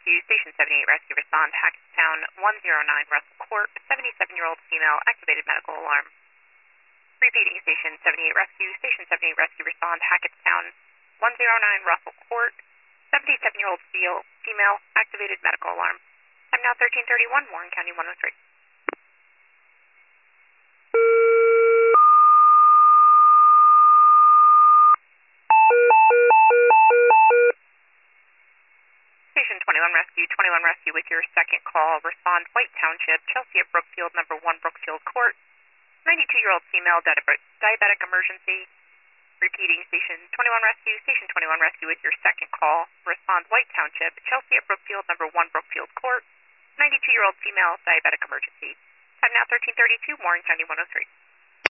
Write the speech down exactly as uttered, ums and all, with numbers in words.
Rescue, Station seventy-eight Rescue, respond, Hackettstown, one oh nine Russell Court, seventy-seven-year-old female, activated medical alarm. Repeating, Station seventy-eight Rescue, Station seventy-eight Rescue, respond, Hackettstown, one oh nine Russell Court, seventy-seven-year-old female, activated medical alarm. Time now thirteen thirty-one, Warren County one oh three. Station twenty-one Rescue, twenty-one Rescue with your second call. Respond, White Township, Chelsea at Brookfield, number one Brookfield Court. ninety-two-year-old female, diabetic emergency. Repeating, Station twenty-one Rescue, Station twenty-one Rescue with your second call. Respond, White Township, Chelsea at Brookfield, number one Brookfield Court. ninety-two-year-old female, diabetic emergency. Time now thirteen thirty-two, Warren County one oh three.